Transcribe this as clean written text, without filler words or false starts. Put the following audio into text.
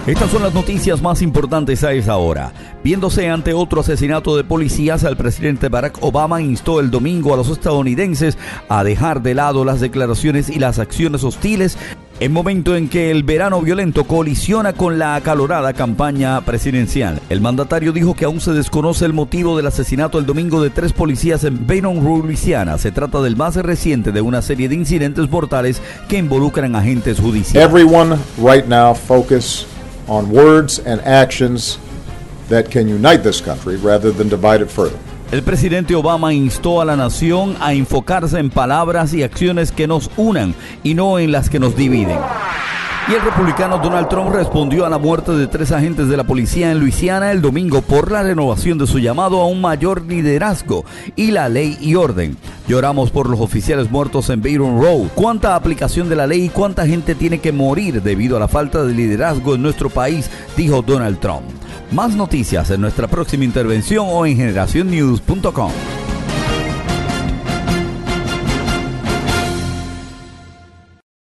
Estas son las noticias más importantes a esa hora. Viéndose ante otro asesinato de policías, el presidente Barack Obama instó el domingo a los estadounidenses a dejar de lado las declaraciones y las acciones hostiles en momento en que el verano violento colisiona con la acalorada campaña presidencial. El mandatario dijo que aún se desconoce el motivo del asesinato el domingo de 3 policías en Baton Rouge, Luisiana. Se trata del más reciente de una serie de incidentes mortales que involucran agentes judiciales. Everyone right now focus on words and actions that can unite this country rather than divide it further. El presidente Obama instó a la nación a enfocarse en palabras y acciones que nos unan y no en las que nos dividen. Y el republicano Donald Trump respondió a la muerte de 3 agentes de la policía en Luisiana el domingo por la renovación de su llamado a un mayor liderazgo y la ley y orden. Lloramos por los oficiales muertos en Baton Rouge. ¿Cuánta aplicación de la ley y cuánta gente tiene que morir debido a la falta de liderazgo en nuestro país?, dijo Donald Trump. Más noticias en nuestra próxima intervención o en generacionnews.com.